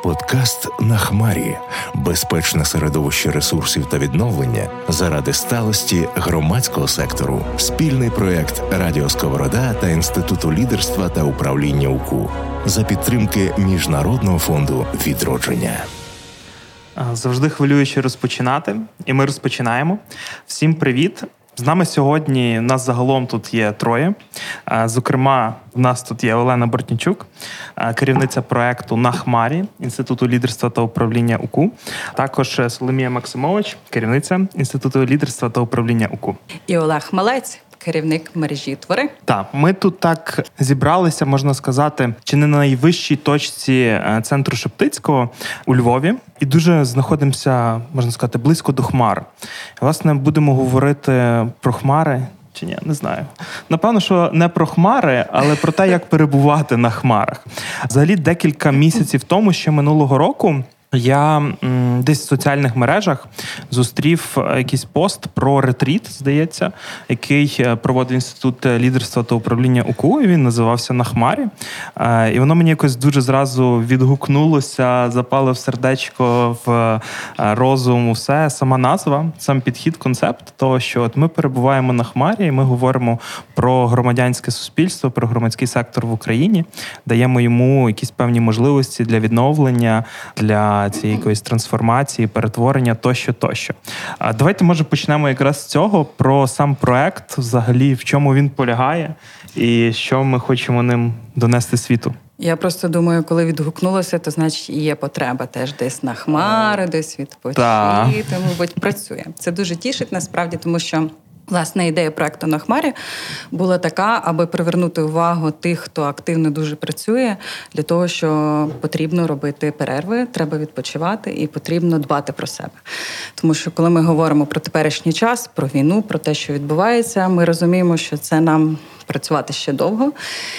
Подкаст «На хмарі» – безпечне середовище ресурсів та відновлення заради сталості громадського сектору. Спільний проєкт Радіо Сковорода та Інституту лідерства та управління УКУ за підтримки Міжнародного фонду відродження. Завжди хвилююче розпочинати, і ми розпочинаємо. Всім привіт! З нами сьогодні, нас загалом тут є троє. Зокрема, в нас тут є Олена Бортнічук, керівниця проєкту «На хмарі» Інституту лідерства та управління УКУ. Також Соломія Максимович, керівниця Інституту лідерства та управління УКУ. І Олег Малець, керівник мережі «Твори». Так, ми тут так зібралися, можна сказати, чи не на найвищій точці центру Шептицького у Львові. І дуже знаходимося, можна сказати, близько до хмар. Власне, будемо говорити про хмари, чи ні, не знаю. Напевно, що не про хмари, але про те, як перебувати на хмарах. Взагалі, декілька місяців тому, ще минулого року, я десь в соціальних мережах зустрів якийсь пост про ретріт, здається, який проводив Інститут лідерства та управління УКУ, і він називався «На хмарі». І воно мені якось дуже зразу відгукнулося, запало в сердечко, в розум, усе. Сама назва, сам підхід, концепт того, що от ми перебуваємо на хмарі, і ми говоримо про громадянське суспільство, про громадський сектор в Україні, даємо йому якісь певні можливості для відновлення, для цієї якоїсь трансформації, перетворення тощо. Давайте, може, почнемо якраз з цього, про сам проект, взагалі, в чому він полягає і що ми хочемо ним донести світу. Я просто думаю, коли відгукнулося, то, значить, і є потреба теж десь на хмари, десь відпочити, мабуть, працює. Це дуже тішить, насправді, тому що власне, ідея проекту «На хмарі» була така, аби привернути увагу тих, хто активно дуже працює, для того, що потрібно робити перерви, треба відпочивати і потрібно дбати про себе. Тому що, коли ми говоримо про теперішній час, про війну, про те, що відбувається, ми розуміємо, що це нам працювати ще довго,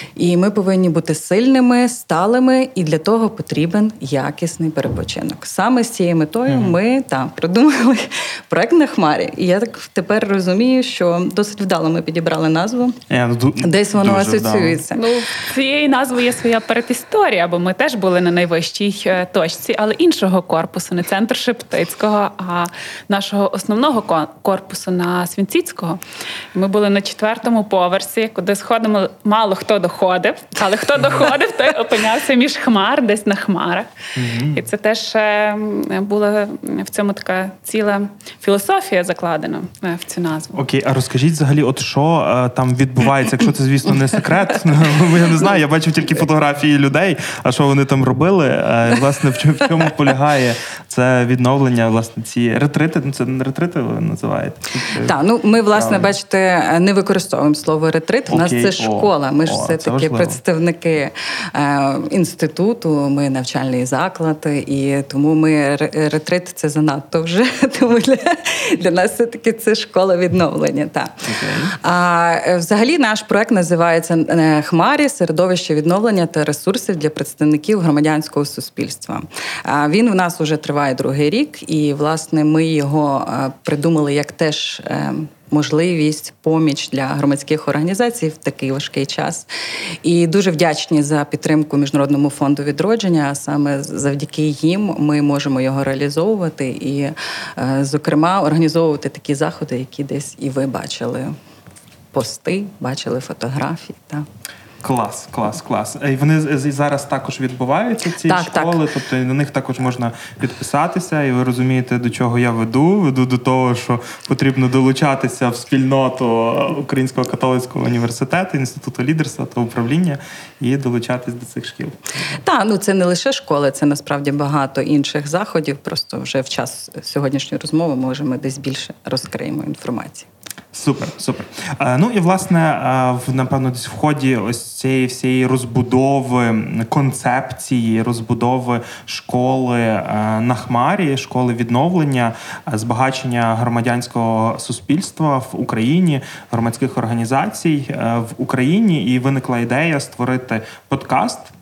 і ми повинні бути сильними, сталими, і для того потрібен якісний перепочинок. Саме з цією метою ми придумали проект «На хмарі». І я так тепер розумію, що досить вдало ми підібрали назву. Десь воно асоціюється. Ну, цієї назви є своя передісторія, бо ми теж були на найвищій точці, але іншого корпусу, не центр Шептицького, а нашого основного корпусу на Свінціцького. Ми були на 4-му поверсі, куди сходимо, мало хто доходив, але хто доходив, той опинявся між хмар, десь на хмарах. І це теж була в цьому така ціла філософія закладена в цю назву. Окей, а розкажіть взагалі, от що там відбувається, якщо це, звісно, не секрет. Я не знаю, я бачив тільки фотографії людей, а що вони там робили. Власне, в чому полягає це відновлення, власне, ці ретрити, це не ретрити ви називаєте? Так, ми, власне, бачите, не використовуємо слово ретрит. У нас це школа. Ми ж все-таки представники інституту, ми навчальний заклад, і тому ми ретрит – це занадто вже. Тому для нас все-таки це школа відновлення. Так. Взагалі наш проект називається «Хмарі. Середовище відновлення та ресурсів для представників громадянського суспільства». Він у нас вже триває 2-й рік, і, власне, ми його придумали як теж можливість, поміч для громадських організацій в такий важкий час. І дуже вдячні за підтримку Міжнародному фонду відродження. Саме завдяки їм ми можемо його реалізовувати і, зокрема, організовувати такі заходи, які десь і ви бачили пости, бачили фотографії. Так. Клас. І вони зараз також відбуваються, ці школи, тобто на них також можна підписатися, і ви розумієте, до чого я веду до того, що потрібно долучатися в спільноту Українського католицького університету, Інституту лідерства та управління і долучатись до цих шкіл. Так, це не лише школи, це насправді багато інших заходів, просто вже в час сьогоднішньої розмови, може, ми десь більше розкриємо інформації. Супер. Ну і, власне, напевно, десь в ході ось цієї всієї розбудови концепції, розбудови школи на хмарі, школи відновлення, збагачення громадянського суспільства в Україні, громадських організацій в Україні, і виникла ідея створити подкаст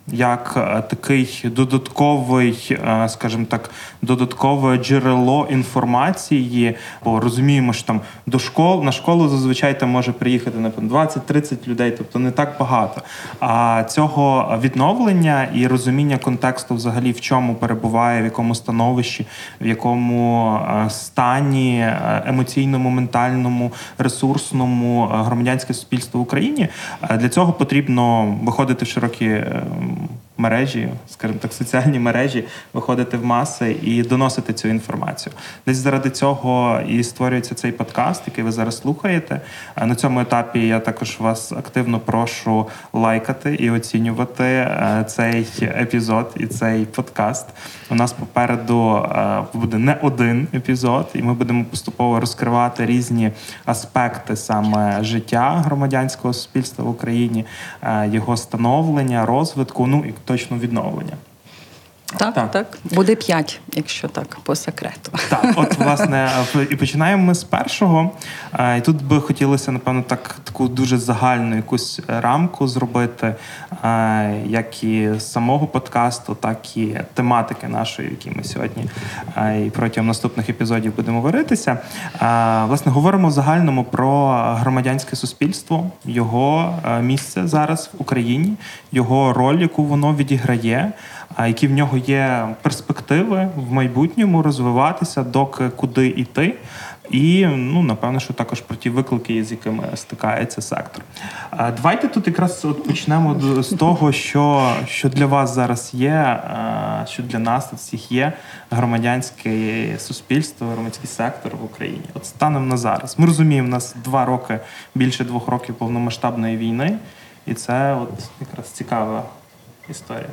як такий додатковий, скажімо так, додаткове джерело інформації, бо розуміємо, що там на школу зазвичай там може приїхати, напевно, 20-30 людей, тобто не так багато. А цього відновлення і розуміння контексту взагалі, в чому перебуває, в якому становищі, в якому стані емоційному, ментальному, ресурсному громадянське суспільство в Україні, для цього потрібно виходити в широкі мережі, скажімо так, соціальні мережі, виходити в маси і доносити цю інформацію. Десь заради цього і створюється цей подкаст, який ви зараз слухаєте. На цьому етапі я також вас активно прошу лайкати і оцінювати цей епізод і цей подкаст. У нас попереду буде не один епізод, і ми будемо поступово розкривати різні аспекти саме життя громадянського суспільства в Україні, його становлення, розвитку, ну і точно відновлення. Так. Буде 5, якщо так, по секрету. Так, от, власне, і починаємо ми з першого. І тут би хотілося, напевно, таку дуже загальну якусь рамку зробити, як і самого подкасту, так і тематики нашої, які ми сьогодні і протягом наступних епізодів будемо варитися. Власне, говоримо в загальному про громадянське суспільство, його місце зараз в Україні, його роль, яку воно відіграє, які в нього є перспективи в майбутньому розвиватися, доки куди йти. І, напевно, що також про ті виклики, з якими стикається сектор. Давайте тут якраз почнемо з того, що для вас зараз є, що для нас всіх є громадянське суспільство, громадський сектор в Україні. От станом на зараз. Ми розуміємо, у нас більше 2 років повномасштабної війни, і це от якраз цікава історія.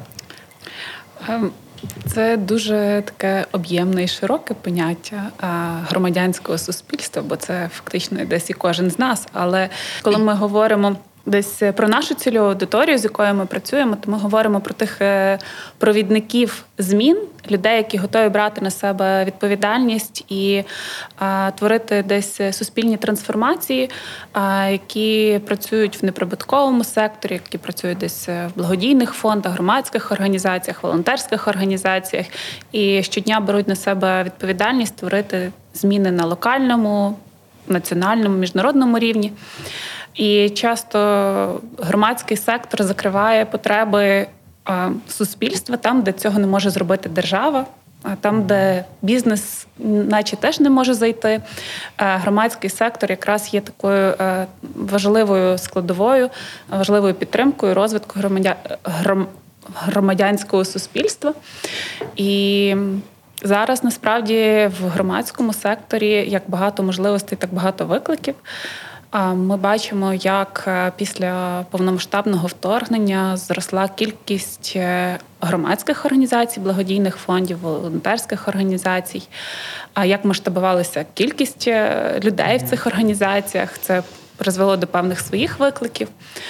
Це дуже таке об'ємне і широке поняття громадянського суспільства, бо це фактично десь і кожен з нас. Але коли ми говоримо десь про нашу цільову аудиторію, з якою ми працюємо, то ми говоримо про тих провідників змін, людей, які готові брати на себе відповідальність і творити десь суспільні трансформації, які працюють в неприбутковому секторі, які працюють десь в благодійних фондах, громадських організаціях, волонтерських організаціях і щодня беруть на себе відповідальність творити зміни на локальному, національному, міжнародному рівні. І часто громадський сектор закриває потреби суспільства там, де цього не може зробити держава, там, де бізнес наче теж не може зайти. Громадський сектор якраз є такою важливою складовою, важливою підтримкою розвитку громадянського суспільства. І зараз, насправді, в громадському секторі як багато можливостей, так багато викликів. Ми бачимо, як після повномасштабного вторгнення зросла кількість громадських організацій, благодійних фондів, волонтерських організацій, як масштабувалася кількість людей в цих організаціях. Це призвело до певних своїх викликів.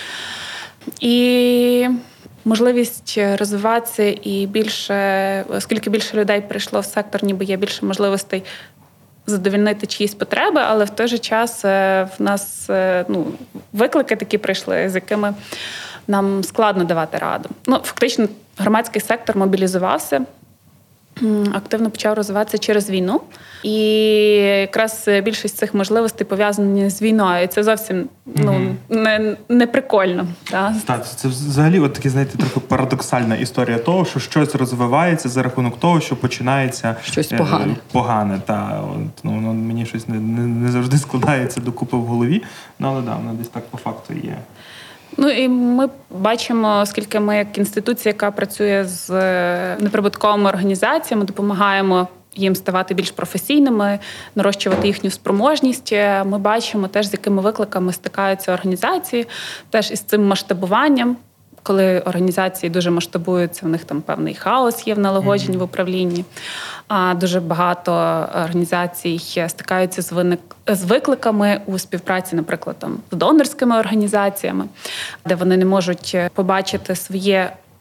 І можливість розвиватися і більше, оскільки більше людей прийшло в сектор, ніби є більше можливостей задовольнити чиїсь потреби, але в той же час в нас виклики такі прийшли, з якими нам складно давати раду. Фактично, громадський сектор мобілізувався, активно почав розвиватися через війну. І якраз більшість цих можливостей пов'язані з війною. І це зовсім не прикольно. Так, це взагалі от такі, знаєте, трохи парадоксальна історія того, що щось розвивається за рахунок того, що починається щось погане. Мені щось не завжди складається докупи в голові, але воно десь так по факту є. І ми бачимо, оскільки ми як інституція, яка працює з неприбутковими організаціями, допомагаємо їм ставати більш професійними, нарощувати їхню спроможність. Ми бачимо теж, з якими викликами стикаються організації, теж із цим масштабуванням. Коли організації дуже масштабуються, у них там певний хаос є в налагодженні, в управлінні. Дуже багато організацій стикаються з викликами у співпраці, наприклад, з донорськими організаціями, де вони не можуть побачити своє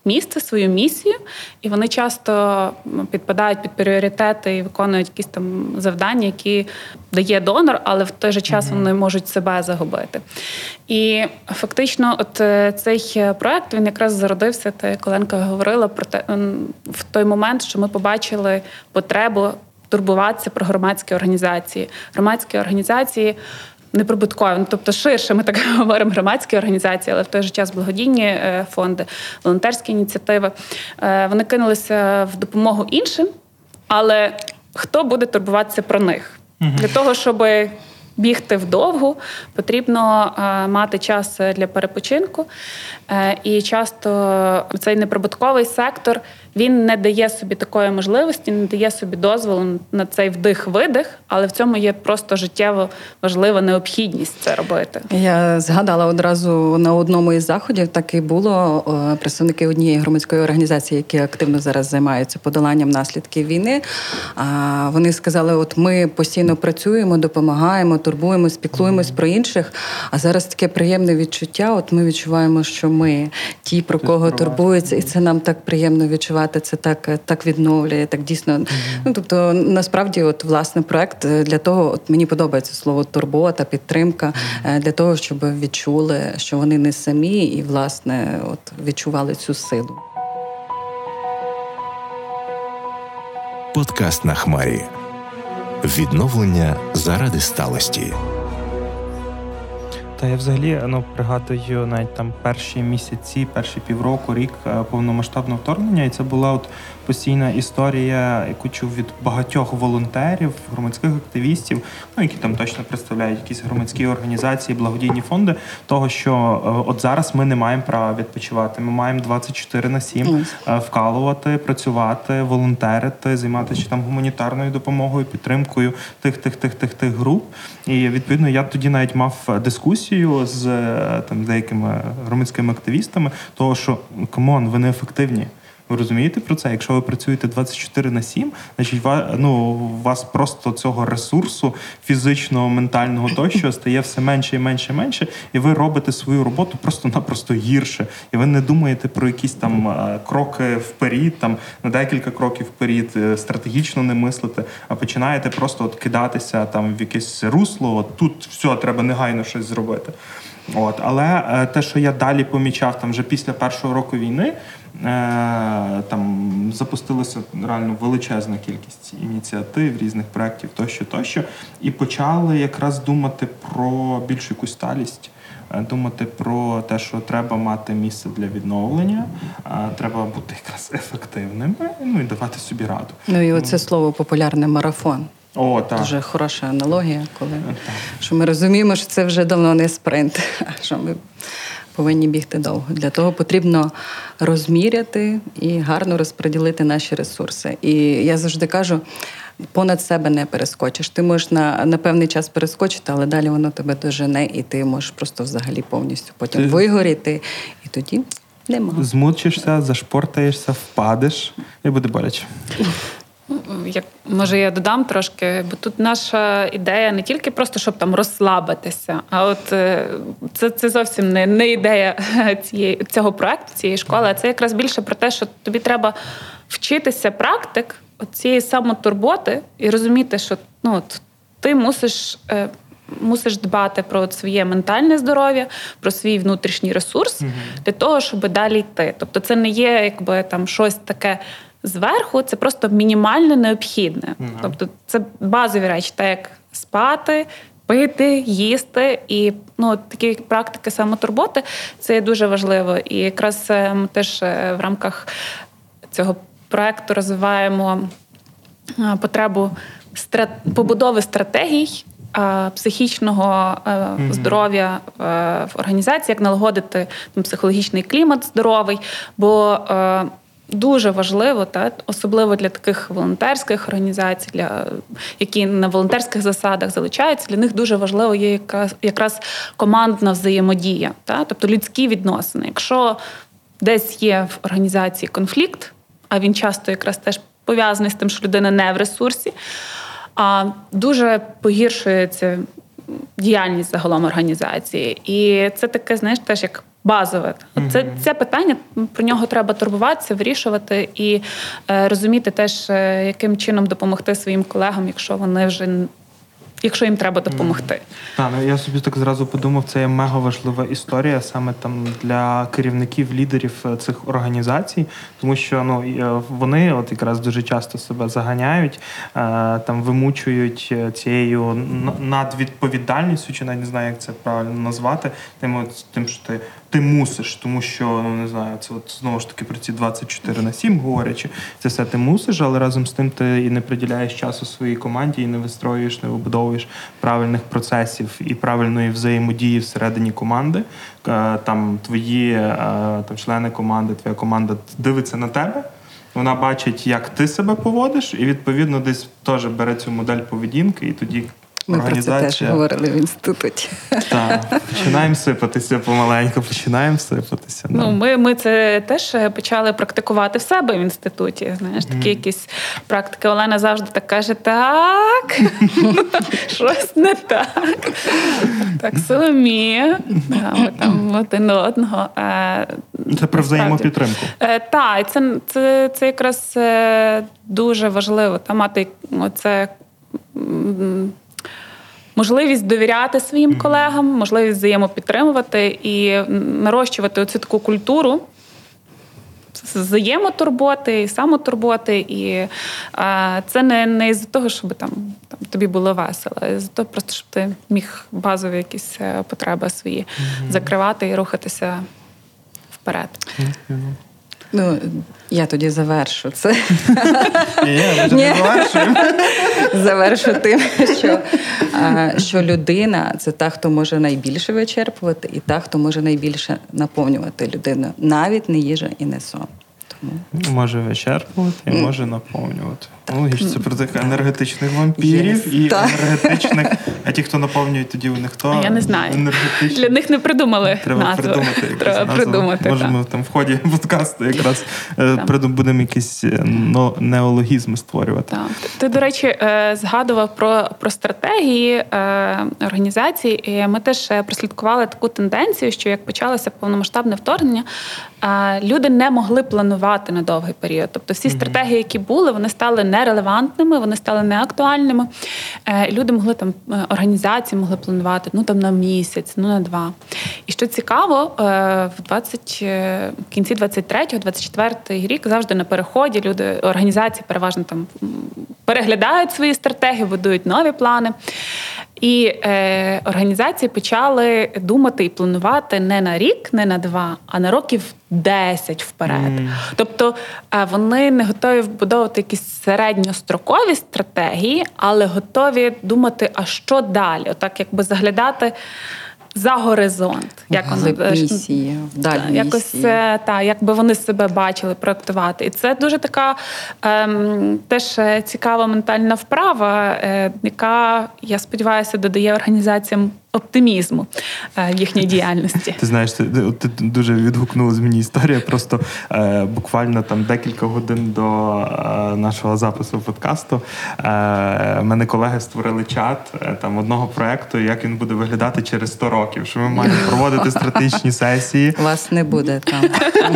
місце, свою місію, і вони часто підпадають під пріоритети і виконують якісь там завдання, які дає донор, але в той же час вони можуть себе загубити. І фактично от цей проект, він якраз зародився, те, Оленка говорила про те, в той момент, що ми побачили потребу турбуватися про громадські організації. Громадські організації неприбуткові, тобто ширше ми так говоримо, громадські організації, але в той же час благодійні фонди, волонтерські ініціативи. Вони кинулися в допомогу іншим, але хто буде турбуватися про них? Для того, щоб бігти вдовгу, потрібно мати час для перепочинку. І часто цей неприбутковий сектор, він не дає собі такої можливості, не дає собі дозволу на цей вдих-видих, але в цьому є просто життєво важлива необхідність це робити. Я згадала одразу на одному із заходів, так і було, представники однієї громадської організації, які активно зараз займаються подоланням наслідків війни. Вони сказали, от ми постійно працюємо, допомагаємо, турбуємось, піклуємось про інших, а зараз таке приємне відчуття, от ми відчуваємо, що ми ті, про кого турбуються, і це нам так приємно відчувати. Це так відновлює, так дійсно. Тобто, насправді, от власне проект для того, от мені подобається слово турбота, підтримка, для того, щоб відчули, що вони не самі, і власне от відчували цю силу. Подкаст на хмарі. Відновлення заради сталості. Та я взагалі пригадую навіть там перші місяці, перші півроку, рік повномасштабного вторгнення, і це була от постійна історія, яку чув від багатьох волонтерів, громадських активістів, які там точно представляють якісь громадські організації, благодійні фонди, того, що от зараз ми не маємо права відпочивати. Ми маємо 24/7 вкалувати, працювати, волонтерити, займатися там гуманітарною допомогою, підтримкою тих груп. І відповідно я тоді навіть мав дискусію з там деякими громадськими активістами, того, що камон, ви неефективні. Ви розумієте про це? Якщо ви працюєте 24/7, значить у вас просто цього ресурсу фізичного, ментального тощо стає все менше і менше і менше, і ви робите свою роботу просто-напросто гірше. І ви не думаєте про якісь там кроки вперед, там на декілька кроків вперед, стратегічно не мислите, а починаєте просто от кидатися там в якесь русло, от тут все, треба негайно щось зробити. Але те, що я далі помічав там вже після першого року війни, там запустилася реально величезна кількість ініціатив, різних проєктів тощо, і почали якраз думати про більш якусь сталість, думати про те, що треба мати місце для відновлення, треба бути якраз ефективними, і давати собі раду. І оце слово популярне марафон. Так. Дуже хороша аналогія, коли що ми розуміємо, що це вже давно не спринт, а що ми повинні бігти довго. Для того потрібно розміряти і гарно розподілити наші ресурси. І я завжди кажу, понад себе не перескочиш. Ти можеш на певний час перескочити, але далі воно тебе дожене, і ти можеш просто взагалі повністю потім вигоріти, і тоді нема. Змучишся, зашпортаєшся, впадеш, і буде боляче. Може, я додам трошки, бо тут наша ідея не тільки просто, щоб там розслабитися, а от це зовсім не ідея цього проекту, цієї школи, а це якраз більше про те, що тобі треба вчитися практик цієї самотурботи і розуміти, що ти мусиш дбати про своє ментальне здоров'я, про свій внутрішній ресурс для того, щоб далі йти. Тобто це не є якби там щось таке зверху, це просто мінімально необхідне. Тобто це базові речі, так як спати, пити, їсти. І такі практики самотурботи, це є дуже важливо. І якраз ми теж в рамках цього проекту розвиваємо потребу побудови стратегій психічного здоров'я в організації, як налагодити психологічний клімат здоровий, бо дуже важливо, особливо для таких волонтерських організацій, які на волонтерських засадах залучаються, для них дуже важливо є якраз командна взаємодія, тобто людські відносини. Якщо десь є в організації конфлікт, а він часто якраз теж пов'язаний з тим, що людина не в ресурсі, а дуже погіршується діяльність загалом організації. І це таке, теж як базове. Це питання, про нього треба турбуватися, вирішувати і розуміти теж, яким чином допомогти своїм колегам, якщо їм треба допомогти. Так, я собі так зразу подумав, це є мега важлива історія саме там для керівників, лідерів цих організацій, тому що вони от якраз дуже часто себе заганяють, там вимучують цією надвідповідальністю, чи навіть не знаю, як це правильно назвати, тим, що ти мусиш, тому що, не знаю, це от знову ж таки про ці 24/7 говорячи, це все ти мусиш, але разом з тим ти і не приділяєш часу своїй команді, і не вистроюєш, не вибудовуєш правильних процесів і правильної взаємодії всередині команди. Там твої члени команди, твоя команда дивиться на тебе, вона бачить, як ти себе поводиш, і відповідно десь теж бере цю модель поведінки, і тоді ми про це теж говорили в інституті. Так, починаємо сипатися помаленьку, Ми це теж почали практикувати в себе в інституті. Знаєш, такі якісь практики. Олена завжди так каже, так, щось не так. Так, Соломія, ми там один одного. Це про взаємопідтримку. Так, це якраз дуже важливо, мати оце можливість довіряти своїм колегам, можливість взаємопідтримувати і нарощувати оцю таку культуру взаємотурботи і самотурботи. І це не із-за того, щоб там тобі було весело, а із-за того, просто щоб ти міг базові якісь потреби свої закривати і рухатися вперед. Я тоді завершу це. Ми вже не завершуємо. Завершу тим, що людина – це та, хто може найбільше вичерпувати, і та, хто може найбільше наповнювати людину. Навіть не їжа і не сон. Може вичерпувати і може наповнювати. Це про таких енергетичних вампірів і енергетичних. А ті, хто наповнюють, тоді у них хто? Я не знаю. Для них не придумали назву. Треба придумати. Може, ми там в ході подкасту якраз будемо якісь неологізми створювати. Ти, до речі, згадував про стратегії організацій. І ми теж прослідкували таку тенденцію, що як почалося повномасштабне вторгнення, люди не могли планувати на довгий період. Тобто всі стратегії, які були, вони стали нерелевантними, вони стали неактуальними. Люди могли організації могли планувати на місяць, на 2. І що цікаво, в кінці 23-24 рік завжди на переході організації переважно переглядають свої стратегії, будують нові плани. І організації почали думати і планувати не на рік, не на 2, а на років 10 вперед. Тобто вони не готові вбудовувати якісь середньострокові стратегії, але готові думати, а що далі? Отак якби заглядати за горизонт. Місії, вдаль місії. Якби вони себе бачили, проектувати. І це дуже така теж цікава ментальна вправа, яка, я сподіваюся, додає організаціям оптимізму в їхній діяльності. Ти знаєш, ти дуже відгукнулась мені історія. Просто буквально декілька годин до нашого запису подкасту мене колеги створили чат одного проєкту, як він буде виглядати через 100 років, що ми маємо проводити стратегічні сесії. Вас не буде там.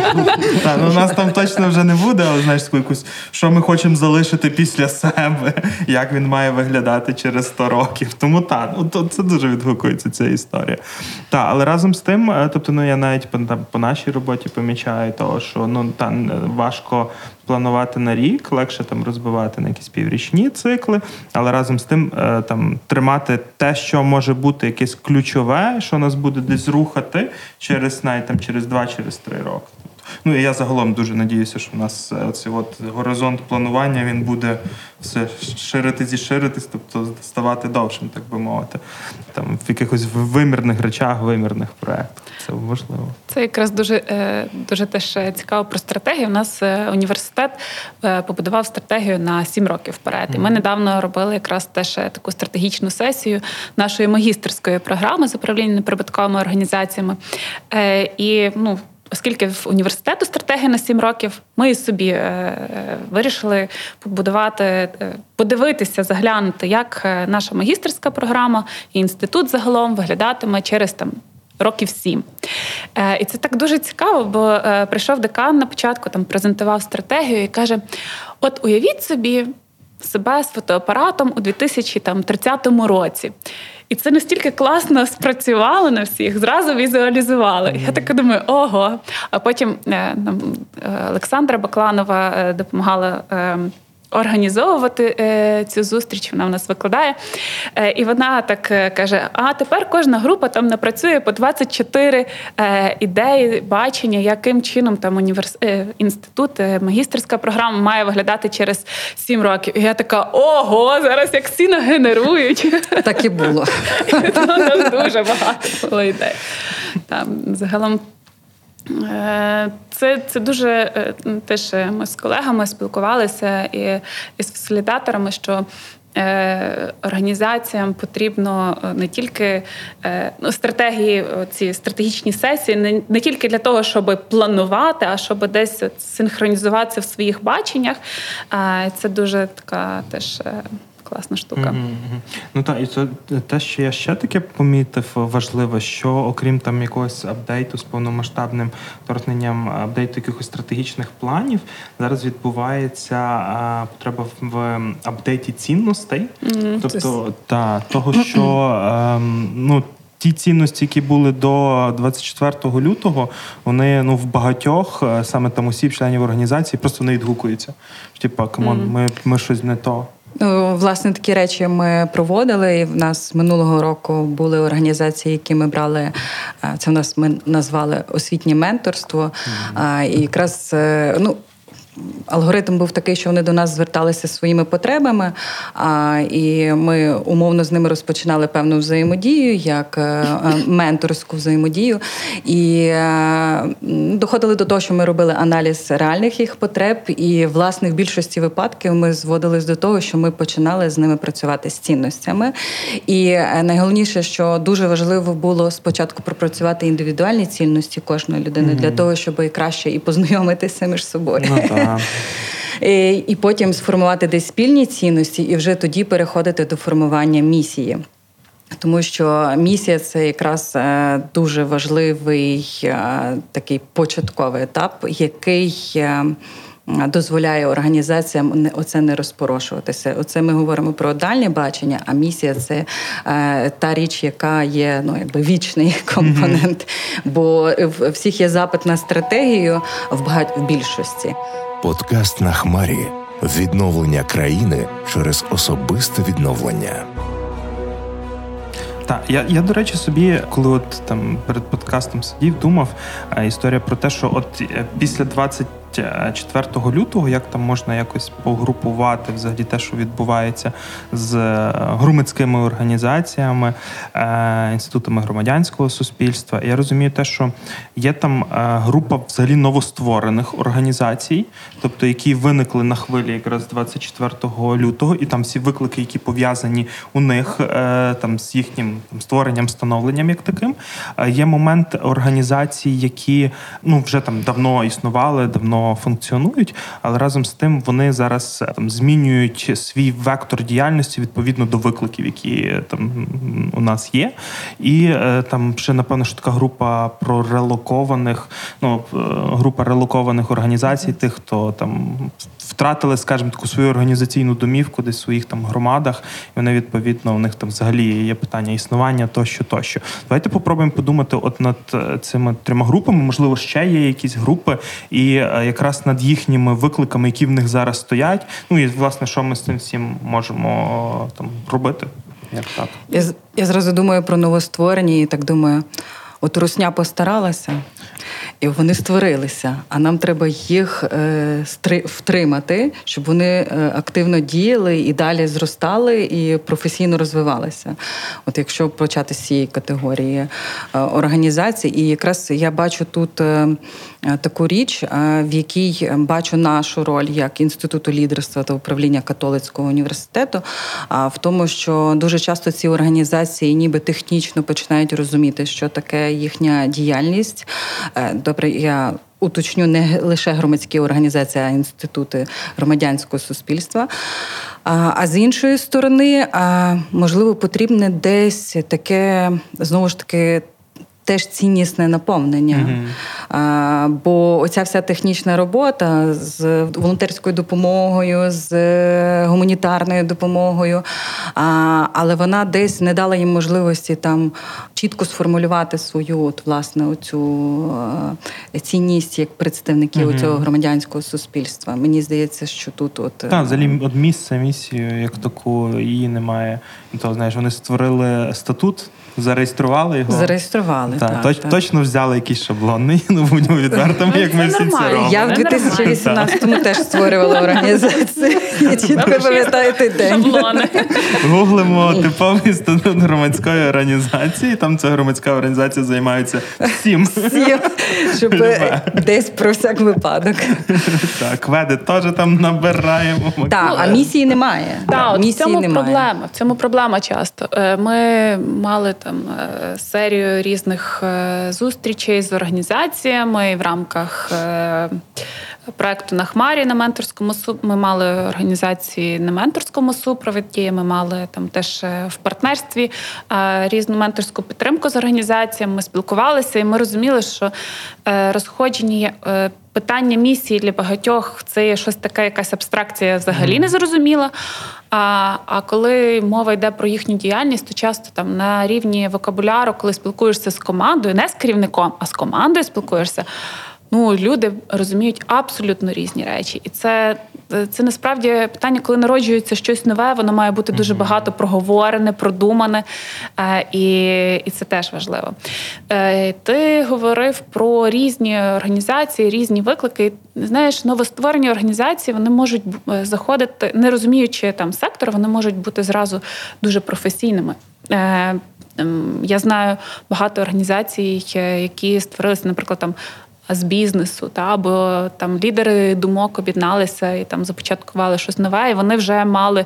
У нас там точно вже не буде, але знаєш, що ми хочемо залишити після себе, як він має виглядати через 100 років. Тому це дуже відгукується ця історія. Але разом з тим, я навіть по нашій роботі помічаю того, що важко планувати на рік, легше розбивати на якісь піврічні цикли, але разом з тим тримати те, що може бути якесь ключове, що нас буде десь рухати через 2, через 3 роки. І я загалом дуже надіюся, що у нас цей горизонт планування, він буде все ширитись, тобто ставати довшим, так би мовити. В якихось вимірних речах, вимірних проєктах. Це важливо. Це якраз дуже теж цікаво про стратегію. У нас університет побудував стратегію на 7 років вперед. І ми недавно робили якраз теж таку стратегічну сесію нашої магістерської програми з управління неприбутковими організаціями. І, оскільки в університету стратегія на 7 років, ми собі вирішили побудувати, подивитися, заглянути, як наша магістерська програма і інститут загалом виглядатиме через років 7. І це так дуже цікаво, бо прийшов декан на початку, там презентував стратегію і каже, от уявіть собі себе з фотоапаратом у 2030 році. І це настільки класно спрацювало на всіх, зразу візуалізували. Я так думаю, ого. А потім Олександра Бакланова допомагала організовувати цю зустріч, вона в нас викладає. І вона так каже, а тепер кожна група там напрацює по 24 ідеї, бачення, яким чином там інститут, магістерська програма має виглядати через 7 років. І я така, ого, зараз як всі нагенерують. Так і було. Там дуже багато було ідей. Там, загалом, це дуже теж ми з колегами спілкувалися і з фасилітаторами, що організаціям потрібно не тільки стратегії, ці стратегічні сесії, не тільки для того, щоб планувати, а щоб десь синхронізуватися в своїх баченнях. Це дуже така теж класна штука. Ну так, і це те, що я ще таке помітив важливо, що окрім там якогось апдейту з повномасштабним вторгненням, апдейту якихось стратегічних планів, зараз відбувається потреба в апдейті цінностей. Тобто, того, що ті цінності, які були до 24 лютого, вони в багатьох, саме там осіб, членів організації, просто не відгукуються. Типа, камон, ми щось не то. Власне, такі речі ми проводили, і в нас минулого року були організації, які ми брали, це в нас ми назвали освітнє менторство, і якраз, алгоритм був такий, що вони до нас зверталися своїми потребами, і ми умовно з ними розпочинали певну взаємодію, як менторську взаємодію. І доходили до того, що ми робили аналіз реальних їх потреб, і, власне, в більшості випадків ми зводились до того, що ми починали з ними працювати з цінностями. І найголовніше, що дуже важливо було спочатку пропрацювати індивідуальні цінності кожної людини для того, щоб і краще і познайомитися між собою. І потім сформувати десь спільні цінності, і вже тоді переходити до формування місії. Тому що місія – це якраз дуже важливий такий початковий етап, який дозволяє організаціям оце не розпорошуватися. Оце ми говоримо про дальнє бачення, а місія – це та річ, яка є вічний компонент. Бо в всіх є запит на стратегію, в більшості. Подкаст «На хмарі». Відновлення країни через особисте відновлення. Так, я, до речі, собі, коли от там перед подкастом сидів, думав, історія про те, що от після 24 лютого, як там можна якось погрупувати взагалі те, що відбувається з громадськими організаціями, інститутами громадянського суспільства. Я розумію те, що є там група взагалі новостворених організацій, тобто які виникли на хвилі якраз 24 лютого, і там всі виклики, які пов'язані у них там з їхнім створенням, становленням як таким. Є момент організацій, які вже там давно існували, давно функціонують, але разом з тим вони зараз там змінюють свій вектор діяльності відповідно до викликів, які там у нас є. І там ще, напевно, що така група релокованих організацій, тих, хто там втратили, скажімо, таку свою організаційну домівку десь в своїх там громадах, і вони, відповідно, у них там взагалі є питання існування, тощо. Давайте попробуємо подумати от над цими 3 групами, можливо, ще є якісь групи, і якраз над їхніми викликами, які в них зараз стоять, і, власне, що ми з цим всім можемо там робити, як так. Я зразу думаю про новостворені і так думаю, от Русня постаралася, і вони створилися, а нам треба їх втримати, щоб вони активно діяли і далі зростали і професійно розвивалися. От якщо почати з цієї категорії організацій, і якраз я бачу тут таку річ, в якій бачу нашу роль як Інституту лідерства та управління католицького університету, в тому, що дуже часто ці організації ніби технічно починають розуміти, що таке їхня діяльність. Добре, я уточню, не лише громадські організації, а інститути громадянського суспільства. А з іншої сторони, можливо, потрібне десь таке, знову ж таки, теж ціннісне наповнення. Бо оця вся технічна робота з волонтерською допомогою, з гуманітарною допомогою, але вона десь не дала їм можливості там чітко сформулювати свою власне оцю цінність як представників цього громадянського суспільства. Мені здається, що тут взагалі от місію як таку її немає. То, знаєш, вони створили статут, зареєстрували його. Так. Точно взяли якийсь шаблонний, будемо відвертими, як ми всі це робимо. Я в 2018-му теж створювала організацію. Я чітко пам'ятаю той день. Шаблони. Гуглимо типовий статут громадської організації. Там ця громадська організація займається всім. Щоб десь про всяк випадок. Так, веде теж там набираємо. Так, а місії немає. Так, в цьому проблема часто. Ми мали там серію різних зустрічей з організаціями в рамках проекту «На Хмарі» на менторському ми мали організації на менторському супроводі, ми мали там теж в партнерстві різну менторську підтримку з організаціями, ми спілкувалися і ми розуміли, що розходжені питання місії для багатьох це є щось таке, якась абстракція взагалі незрозуміла. А коли мова йде про їхню діяльність, то часто там на рівні вокабуляру, коли спілкуєшся з командою, не з керівником, а з командою спілкуєшся, люди розуміють абсолютно різні речі. І це насправді питання, коли народжується щось нове, воно має бути дуже багато проговорене, продумане, і це теж важливо. Ти говорив про різні організації, різні виклики. Знаєш, новостворені організації, вони можуть заходити, не розуміючи там сектор, вони можуть бути зразу дуже професійними. Я знаю багато організацій, які створилися, наприклад, там з бізнесу, або там лідери думок об'єдналися і там започаткували щось нове, і вони вже мали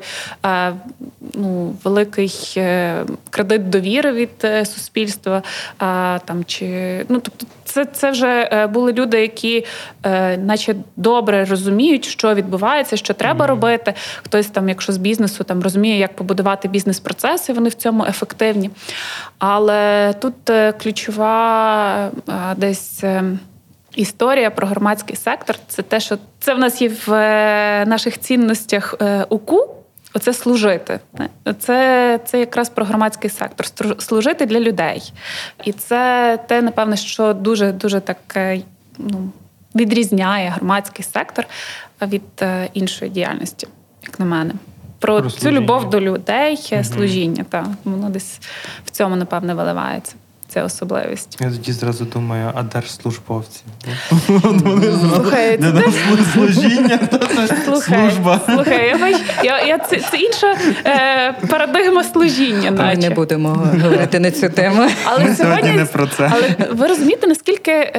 великий кредит довіри від суспільства. Тобто це вже були люди, які наче добре розуміють, що відбувається, що треба робити. Хтось там, якщо з бізнесу, там розуміє, як побудувати бізнес-процеси, вони в цьому ефективні. Але тут ключова десь історія про громадський сектор – це те, що це в нас є в наших цінностях УКУ, оце служити. Це якраз про громадський сектор, служити для людей. І це те, напевно, що дуже так відрізняє громадський сектор від іншої діяльності, як на мене. Про цю любов до людей, служіння. Воно десь в цьому, напевне, виливається. Це особливість. Я тоді зразу думаю, а держслужбовці? Слухай, служіння, служба. Слухай, це інша парадигма служіння. Ми не будемо говорити на цю тему. Але сьогодні не про це. Але ви розумієте, наскільки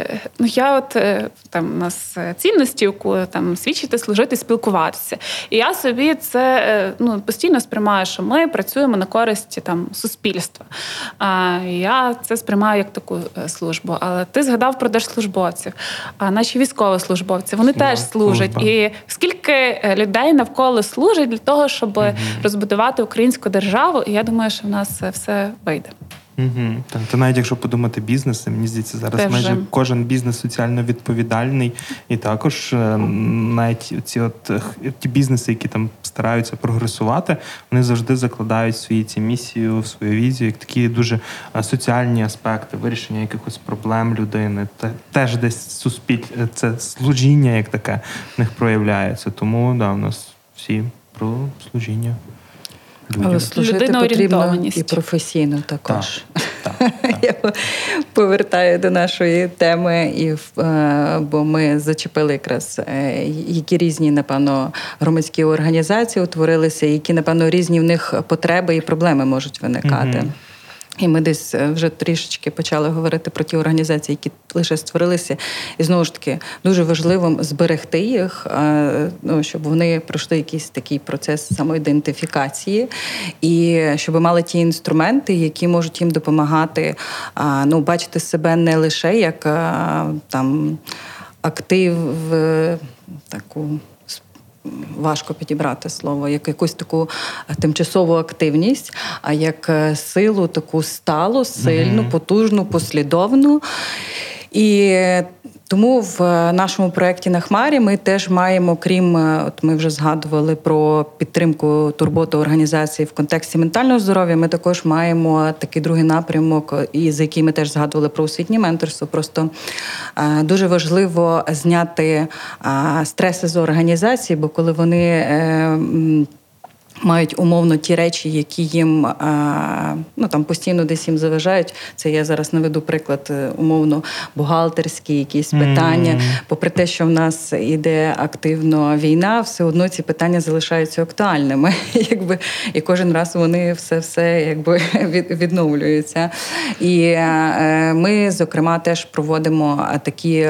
у нас цінності, там свідчити, служити, спілкуватися. І я собі це постійно сприймаю, що ми працюємо на користь там суспільства. Я це сприймаю як таку службу. Але ти згадав про держслужбовців. А наші військовослужбовці, вони теж служать. Служба. І скільки людей навколо служать для того, щоб розбудувати українську державу, і я думаю, що в нас це вийде. Так, то навіть якщо подумати бізнеси, мені здається, зараз майже кожен бізнес соціально відповідальний, і також навіть ті бізнеси, які там стараються прогресувати, вони завжди закладають ці місію, свою візію, як такі дуже соціальні аспекти, вирішення якихось проблем людини. Теж десь це служіння як таке в них проявляється. Тому у нас всі про служіння. Але служити потрібно і професійно також. Так. Я повертаю до нашої теми, бо ми зачепили якраз, які різні, напевно, громадські організації утворилися, які, напевно, різні в них потреби і проблеми можуть виникати. І ми десь вже трішечки почали говорити про ті організації, які лише створилися. І знову ж таки, дуже важливо зберегти їх, щоб вони пройшли якийсь такий процес самоідентифікації, і щоб мали ті інструменти, які можуть їм допомагати бачити себе не лише як актив в таку важко підібрати слово, як якусь таку тимчасову активність, а як силу таку сталу, сильну, потужну, послідовну. І тому в нашому проєкті «На Хмарі» ми теж маємо, крім, от ми вже згадували про підтримку, турботу організації в контексті ментального здоров'я, ми також маємо такий другий напрямок, і за який ми теж згадували про освітнє менторство. Просто дуже важливо зняти стреси з організації, бо коли вони мають умовно ті речі, які їм там постійно десь їм заважають. Це я зараз наведу приклад умовно бухгалтерські якісь питання. Попри те, що в нас іде активно війна, все одно ці питання залишаються актуальними. І кожен раз вони все відновлюються. І ми, зокрема, теж проводимо такі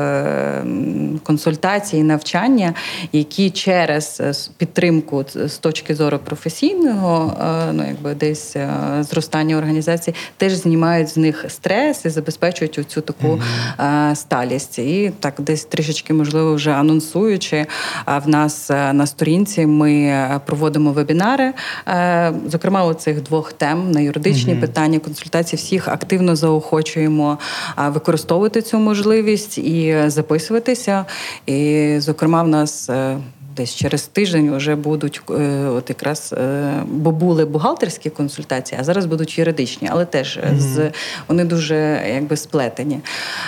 консультації, навчання, які через підтримку з точки зору професійного, десь зростання організації, теж знімають з них стрес і забезпечують оцю таку сталість. І так десь трішечки, можливо, вже анонсуючи, в нас на сторінці ми проводимо вебінари, зокрема, оцих двох тем на юридичні питання, консультації, всіх активно заохочуємо використовувати цю можливість і записуватися. І, зокрема, в нас десь через тиждень вже будуть бо були бухгалтерські консультації, а зараз будуть юридичні, але теж вони дуже сплетені.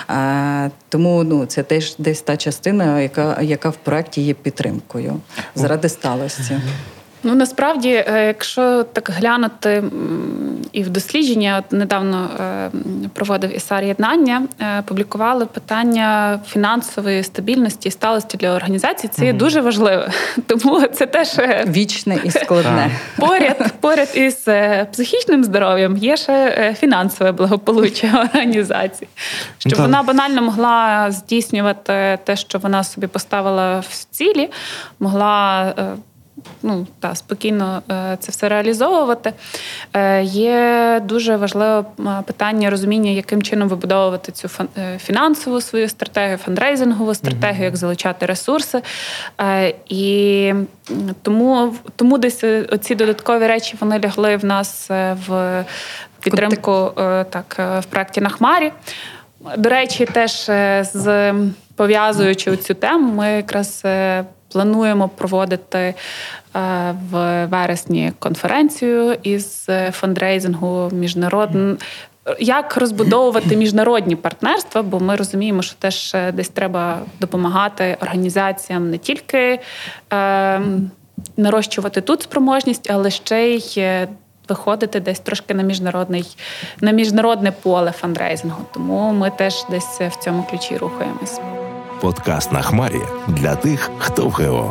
Тому це теж десь та частина, яка в проєкті є підтримкою заради сталості. Насправді, якщо так глянути і в дослідження, недавно проводив ІСАР єднання, публікували питання фінансової стабільності і сталості для організацій. Це є дуже важливо, тому це теж вічне і складне. Поряд із психічним здоров'ям є ще фінансове благополуччя організації. Щоб вона банально могла здійснювати те, що вона собі поставила в цілі, могла спокійно це все реалізовувати. Є дуже важливе питання розуміння, яким чином вибудовувати цю фінансову свою стратегію, фандрейзингову стратегію, як залучати ресурси. І тому десь оці додаткові речі, вони лягли в нас в підтримку в проєкті «На Хмарі». До речі, теж пов'язуючи цю тему, ми якраз плануємо проводити в вересні конференцію із фандрейзингу міжнародного. Як розбудовувати міжнародні партнерства, бо ми розуміємо, що теж десь треба допомагати організаціям не тільки нарощувати тут спроможність, але ще й виходити десь трошки на міжнародне поле фандрейзингу. Тому ми теж десь в цьому ключі рухаємось. Подкаст «На Хмарі» для тих, хто в ГО.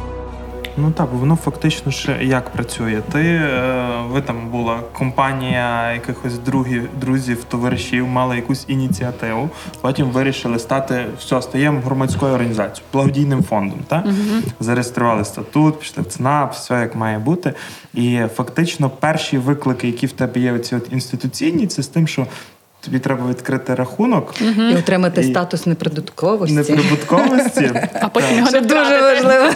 Воно фактично ще як працює. Ви там була компанія якихось друзів, товаришів, мали якусь ініціативу, потім вирішили стаємо громадською організацією, благодійним фондом. Зареєстрували статут, пішли в ЦНАП, все як має бути. І фактично перші виклики, які в тебе є оці інституційні, це з тим, що тобі треба відкрити рахунок. І отримати статус неприбутковості. А потім його не дуже важливо.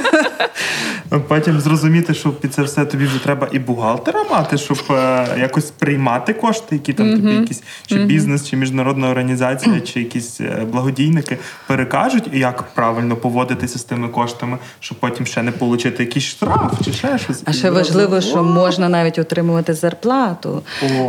Потім зрозуміти, що під це все тобі вже треба і бухгалтера мати, щоб якось приймати кошти, які там тобі якісь чи бізнес, чи міжнародна організація, чи якісь благодійники перекажуть, як правильно поводитися з тими коштами, щоб потім ще не отримати якийсь штраф, чи ще щось. А ще важливо, що можна навіть отримувати зарплату.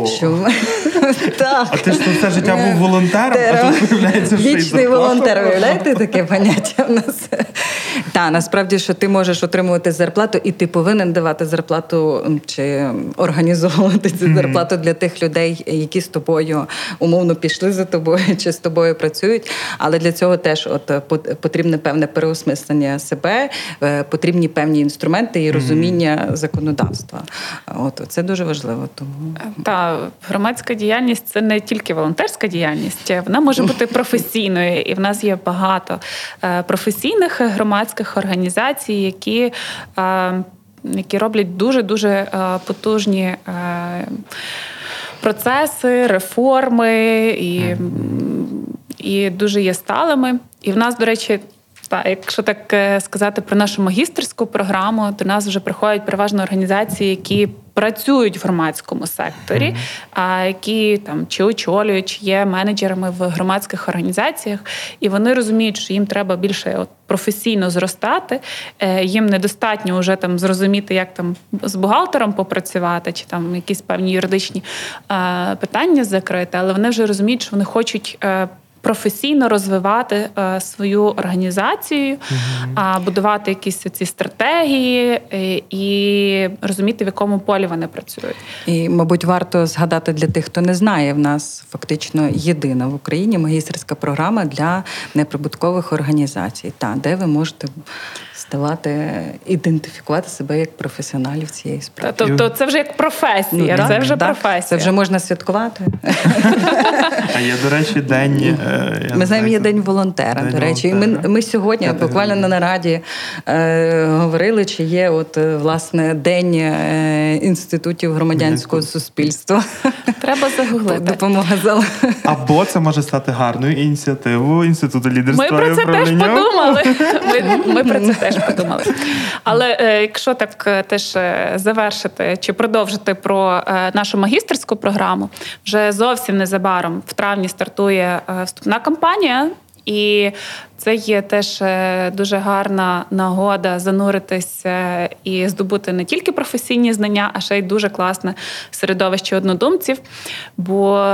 А ти ж все життя був волонтером, а тут виявляється, що вічний волонтер, виявляєте, таке поняття в нас? Насправді, що ти можеш отримувати зарплату, і ти повинен давати зарплату, чи організовувати цю зарплату для тих людей, які з тобою умовно пішли за тобою, чи з тобою працюють. Але для цього теж потрібне певне переосмислення себе, потрібні певні інструменти і розуміння законодавства. Це дуже важливо. Громадська діяльність – це не тільки волонтерська діяльність, вона може бути професійною. І в нас є багато професійних громадських організацій, які роблять дуже-дуже потужні процеси, реформи і дуже є сталими. І в нас, до речі, Так, якщо так сказати про нашу магістерську програму, до нас вже приходять переважно організації, які працюють в громадському секторі, а які там чи очолюють, чи є менеджерами в громадських організаціях, і вони розуміють, що їм треба більше професійно зростати, їм недостатньо вже там зрозуміти, як там з бухгалтером попрацювати, чи там якісь певні юридичні питання закрити, але вони вже розуміють, що вони хочуть професійно розвивати свою організацію, будувати якісь ці стратегії і розуміти, в якому полі вони працюють. І, мабуть, варто згадати для тих, хто не знає, в нас фактично єдина в Україні магістерська програма для неприбуткових організацій, де ви можете ідентифікувати себе як професіоналів цієї справи. Тобто це вже як професія, це вже професія. Це вже можна святкувати. А є, до речі, день... Ми знаємо, є День волонтера, до речі. І ми сьогодні буквально на нараді говорили, чи є власне День інститутів громадянського суспільства. Треба загуглити. Допомога зала. Або це може стати гарною ініціативою Інституту лідерства і управління. Ми про це теж подумали. Але якщо так теж завершити чи продовжити про нашу магістерську програму, вже зовсім незабаром в травні стартує вступна кампанія, і це є теж дуже гарна нагода зануритися і здобути не тільки професійні знання, а ще й дуже класне середовище однодумців, бо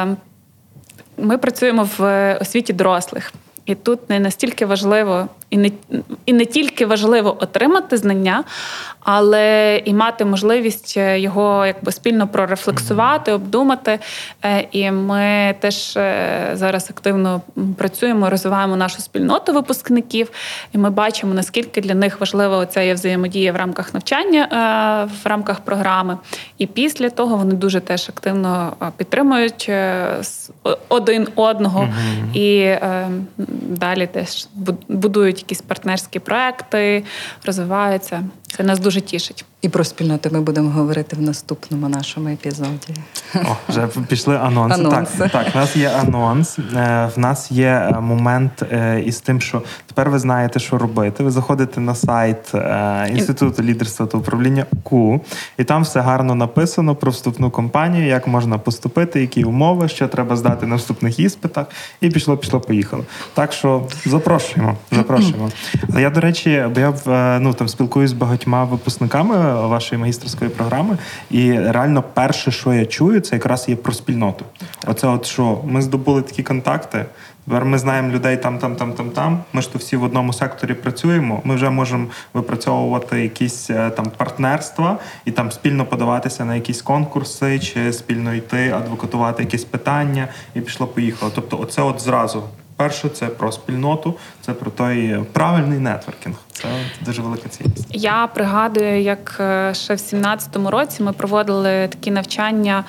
ми працюємо в освіті дорослих. І тут не настільки важливо, і не тільки важливо отримати знання, але і мати можливість його спільно прорефлексувати, обдумати. І ми теж зараз активно працюємо, розвиваємо нашу спільноту випускників, і ми бачимо, наскільки для них важлива оця є взаємодія в рамках навчання, в рамках програми. І після того вони дуже теж активно підтримують один одного і далі теж будують якісь партнерські проекти, розвиваються. Це нас дуже тішить. І про спільноти ми будемо говорити в наступному нашому епізоді. Вже пішли анонси. Так, в нас є анонс. В нас є момент із тим, що тепер ви знаєте, що робити. Ви заходите на сайт Інституту лідерства та управління УКУ, і там все гарно написано про вступну кампанію, як можна поступити, які умови, що треба здати на вступних іспитах. І поїхало. Так що запрошуємо. Але я, до речі, спілкуюсь з багатьма випускниками вашої магістерської програми, і реально перше, що я чую, це якраз є про спільноту. Оце що ми здобули такі контакти, тепер ми знаємо людей там, ми ж то всі в одному секторі працюємо, ми вже можемо випрацьовувати якісь там партнерства і там спільно подаватися на якісь конкурси, чи спільно йти, адвокатувати якісь питання, і пішло-поїхало. Тобто оце зразу. Перше, це про спільноту, це про той правильний нетворкінг. Це дуже велика цінність. Я пригадую, як ще в 17-му році ми проводили такі навчання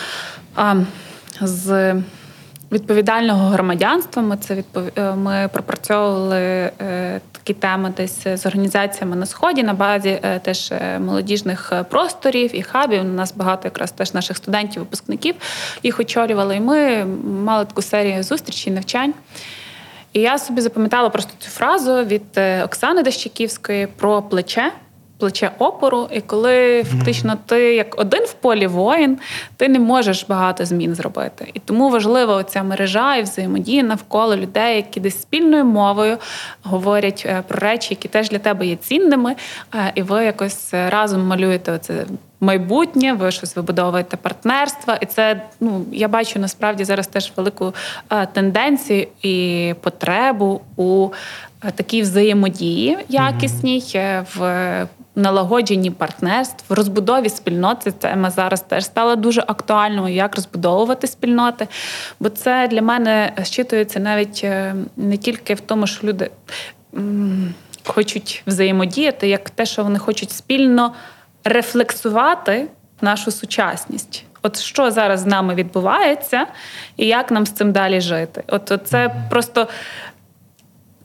з відповідального громадянства. Ми пропрацьовували такі теми десь з організаціями на Сході, на базі теж молодіжних просторів і хабів. У нас багато якраз теж наших студентів, випускників їх очолювали. І ми мали таку серію зустрічей, навчань. І я собі запам'ятала просто цю фразу від Оксани Дещиківської про плече опору, і коли фактично ти як один в полі воїн, ти не можеш багато змін зробити. І тому важлива оця мережа і взаємодія навколо людей, які десь спільною мовою говорять про речі, які теж для тебе є цінними, і ви якось разом малюєте оце майбутнє, ви щось вибудовуєте партнерства. І це, я бачу насправді зараз теж велику тенденцію і потребу у такій взаємодії якісній, в налагодженні партнерств, в розбудові спільноти. Це тема зараз теж стала дуже актуальною, як розбудовувати спільноти. Бо це для мене щитується навіть не тільки в тому, що люди хочуть взаємодіяти, як те, що вони хочуть спільно рефлексувати нашу сучасність. От що зараз з нами відбувається і як нам з цим далі жити. От це просто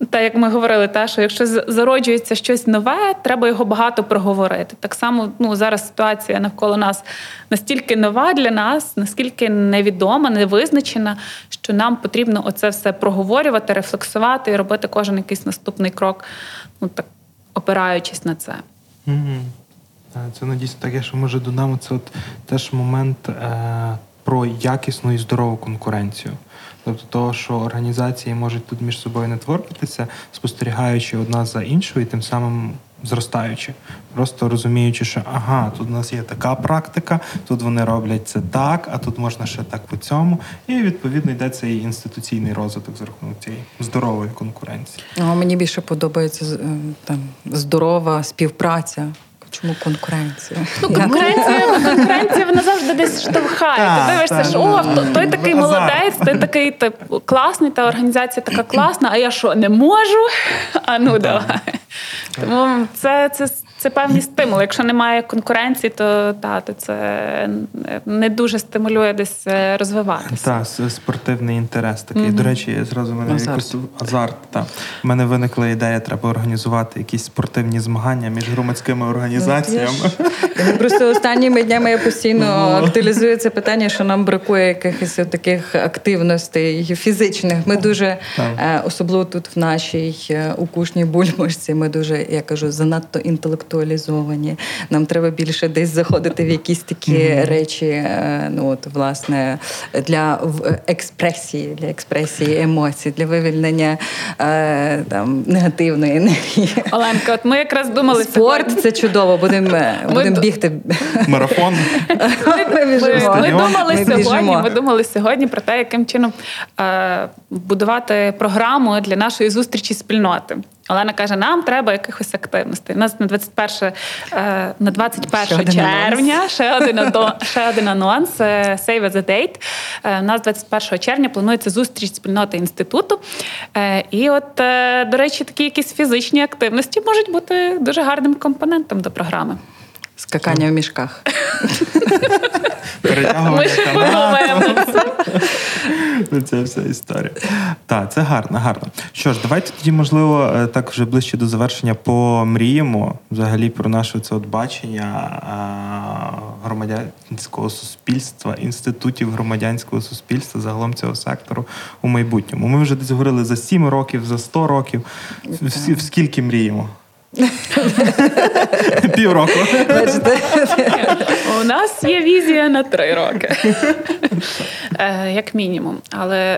Та, як ми говорили, що якщо зароджується щось нове, треба його багато проговорити. Так само зараз ситуація навколо нас настільки нова для нас, наскільки невідома, невизначена, що нам потрібно оце все проговорювати, рефлексувати і робити кожен якийсь наступний крок, так опираючись на це. Це дійсно таке, що може додамо, це теж момент про якісну і здорову конкуренцію. Тобто того, що організації можуть тут між собою нетворкатися, спостерігаючи одна за іншою і тим самим зростаючи. Просто розуміючи, що тут у нас є така практика, тут вони роблять це так, а тут можна ще так по цьому. І, відповідно, йде цей інституційний розвиток за рахунок цієї здорової конкуренції. Мені більше подобається здорова співпраця. Чому конкуренція? Конкуренція, вона завжди десь штовхає. Ти дивишся, що той такий молодець, той такий класний, та організація така класна, а я що, не можу? Давай. Тому це певні стимули. Якщо немає конкуренції, то це не дуже стимулює десь розвиватися. Так, спортивний інтерес такий. До речі, зразу в мене якийсь азарт. У мене виникла ідея, треба організувати якісь спортивні змагання між громадськими організаціями. Просто останніми днями я постійно актуалізую це питання, що нам бракує якихось таких активностей фізичних. Ми дуже, особливо тут в нашій укушній бульбашці, ми дуже, я кажу, занадто інтелектуалізовані. Нам треба більше десь заходити в якісь такі речі, власне, для експресії емоцій, для вивільнення негативної енергії. Оленка, ми якраз думали спорт сьогодні. Це чудово, будемо бігти. Марафон. Ми думали сьогодні про те, яким чином будувати програму для нашої зустрічі спільноти. Олена каже, нам треба якихось активностей. У нас на 21 червня ще один анонс, Save the Date. У нас 21 червня планується зустріч спільноти інституту. І до речі, такі якісь фізичні активності можуть бути дуже гарним компонентом до програми. Скакання в мішках. Ми ще подумаємо на це. Це вся історія. Так, це гарно. Що ж, давайте тоді, можливо, так вже ближче до завершення помріємо взагалі про наше бачення громадянського суспільства, інститутів громадянського суспільства, загалом цього сектору у майбутньому. Ми вже десь говорили за 7 років, за 100 років. В скільки мріємо? Півроку. У нас є візія на 3 роки. Як мінімум. Але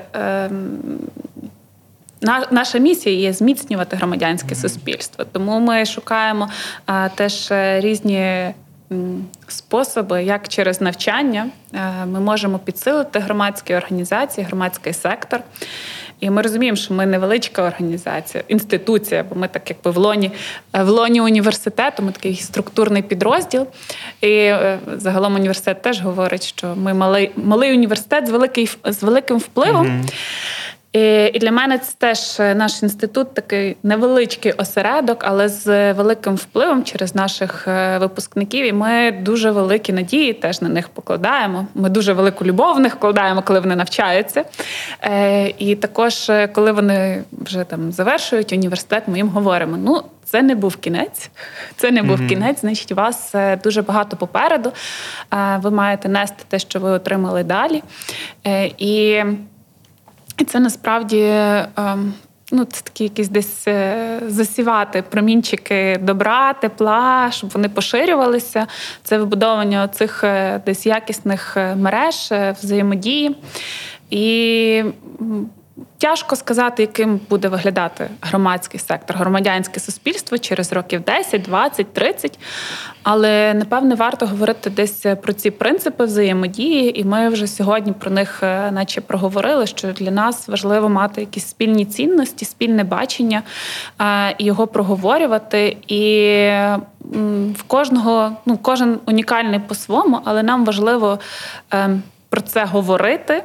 наша місія є зміцнювати громадянське суспільство. Тому ми шукаємо теж різні способи, як через навчання ми можемо підсилити громадські організації, громадський сектор. І ми розуміємо, що ми невеличка організація, інституція, бо ми так якби в лоні університету, ми такий структурний підрозділ. І загалом університет теж говорить, що ми малий університет з великим впливом. І для мене це теж наш інститут такий невеличкий осередок, але з великим впливом через наших випускників. І ми дуже великі надії теж на них покладаємо. Ми дуже велику любов в них вкладаємо, коли вони навчаються. І також, коли вони вже завершують університет, ми їм говоримо, це не був кінець. Це не був кінець, значить, у вас дуже багато попереду. Ви маєте нести те, що ви отримали далі. І це насправді це такі якісь десь засівати промінчики добра, тепла, щоб вони поширювалися. Це вибудовування цих десь якісних мереж, взаємодії. І тяжко сказати, яким буде виглядати громадський сектор, громадянське суспільство через років 10, 20, 30. Але, напевне, варто говорити десь про ці принципи взаємодії, і ми вже сьогодні про них наче проговорили, що для нас важливо мати якісь спільні цінності, спільне бачення, і його проговорювати. І в кожен унікальний по-своєму, але нам важливо про це говорити,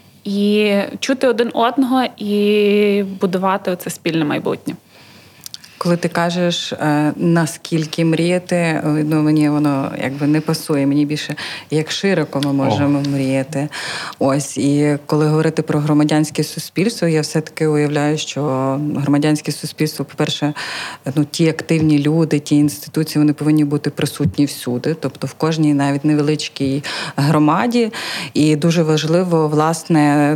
і чути один одного, і будувати оце спільне майбутнє. Коли ти кажеш, наскільки мріяти, мені воно якби не пасує. Мені більше, як широко ми можемо мріяти. Ось. І коли говорити про громадянське суспільство, я все-таки уявляю, що громадянське суспільство, по-перше, ті активні люди, ті інституції, вони повинні бути присутні всюди, тобто в кожній навіть невеличкій громаді. І дуже важливо, власне,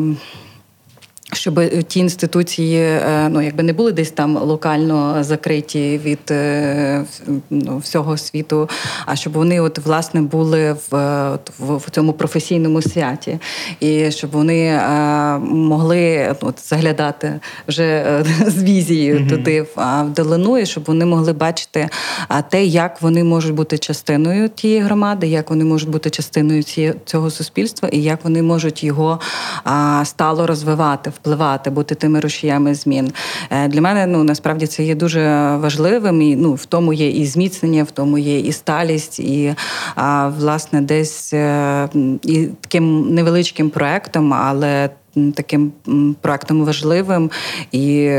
щоб ті інституції якби не були десь там локально закриті від всього світу, а щоб вони власне були в цьому професійному святі. І щоб вони могли заглядати вже з візією туди вдалину, і щоб вони могли бачити те, як вони можуть бути частиною тієї громади, як вони можуть бути частиною цього суспільства, і як вони можуть його стало розвивати, впливати, бути тими рушіями змін. Для мене, насправді, це є дуже важливим, і в тому є і зміцнення, в тому є і сталість, і, власне, десь і таким невеличким проектом, але таким проектом важливим, і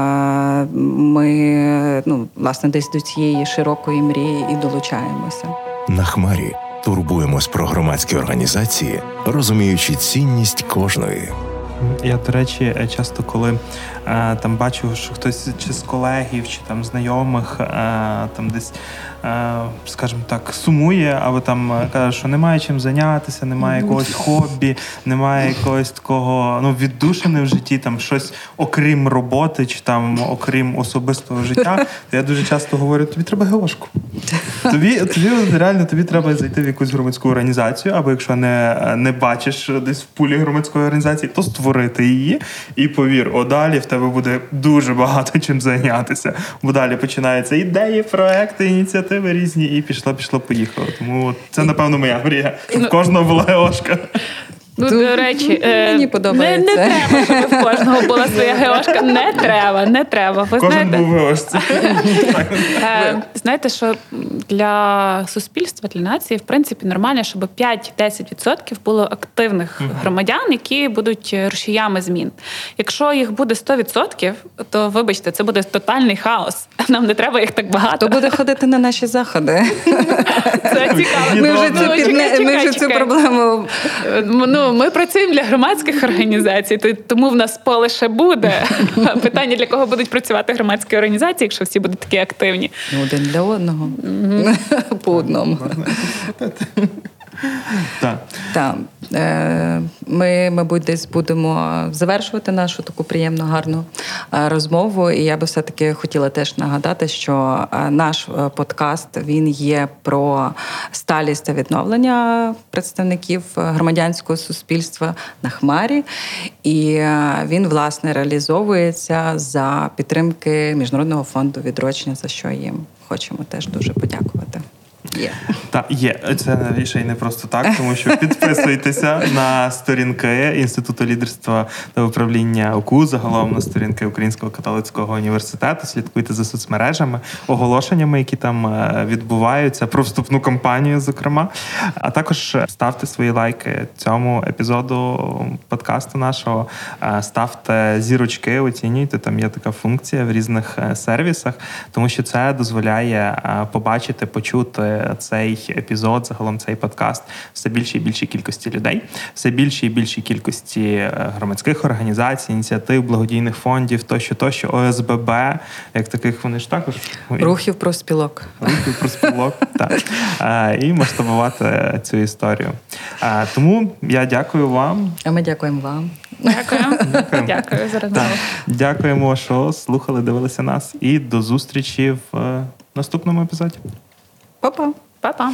ми, власне, десь до цієї широкої мрії і долучаємося. На Хмарі турбуємось про громадські організації, розуміючи цінність кожної. Я, до речі, часто, коли там бачу, що хтось чи з колегів, чи там знайомих там десь, скажімо так, сумує, або там каже, що немає чим зайнятися, немає якогось хобі, немає якогось такого віддушини в житті, там щось окрім роботи, чи там окрім особистого життя, то я дуже часто говорю, тобі треба ГОшку. Тобі треба зайти в якусь громадську організацію, або якщо не бачиш десь в пулі громадської організації, то створити її, і повір, далі в тебе буде дуже багато чим зайнятися. Бо далі починаються ідеї, проекти, ініціативи різні, і поїхало. Тому це, напевно, моя мрія. В кожного була ГОшка. До речі, мені подобається. Не треба, щоб в кожного була своя ГОшка. Не треба. Ви кожен був ГОшці. Знаєте, що для суспільства, для нації, в принципі, нормально, щоб 5-10% було активних громадян, які будуть рушіями змін. Якщо їх буде 100%, то, вибачте, це буде тотальний хаос. Нам не треба їх так багато. Хто буде ходити на наші заходи? Це цікаво. Ми вже цю проблему... Ми працюємо для громадських організацій, тому в нас поле ще буде. Питання, для кого будуть працювати громадські організації, якщо всі будуть такі активні. Один для одного. По одному. Так. Ми, мабуть, десь будемо завершувати нашу таку приємну, гарну розмову. І я би все-таки хотіла теж нагадати, що наш подкаст, він є про сталість та відновлення представників громадянського суспільства на Хмарі. І він, власне, реалізовується за підтримки Міжнародного фонду відродження, за що їм хочемо теж дуже подякувати. Є. Це ще й не просто так, тому що підписуйтеся на сторінки Інституту лідерства та управління УКУ, загалом на сторінки Українського католицького університету, слідкуйте за соцмережами, оголошеннями, які там відбуваються, про вступну кампанію, зокрема. А також ставте свої лайки цьому епізоду подкасту нашого, ставте зірочки, оцінюйте, там є така функція в різних сервісах, тому що це дозволяє побачити, почути цей епізод, загалом цей подкаст все більшій і більшій кількості людей, все більшій і більшій кількості громадських організацій, ініціатив, благодійних фондів, тощо, ОСББ, як таких вони ж також... Рухів профспілок. Так. І масштабувати цю історію. Тому я дякую вам. А ми дякуємо вам. Дякую за розмову. Дякуємо, що слухали, дивилися нас. І до зустрічі в наступному епізоді. Па-па.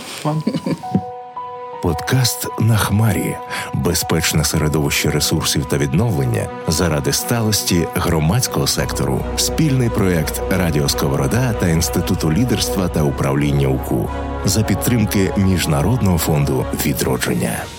Подкаст «На Хмарі» – безпечне середовище ресурсів та відновлення заради сталості громадського сектору. Спільний проєкт Радіо Сковорода та Інституту лідерства та управління УКУ за підтримки Міжнародного фонду відродження.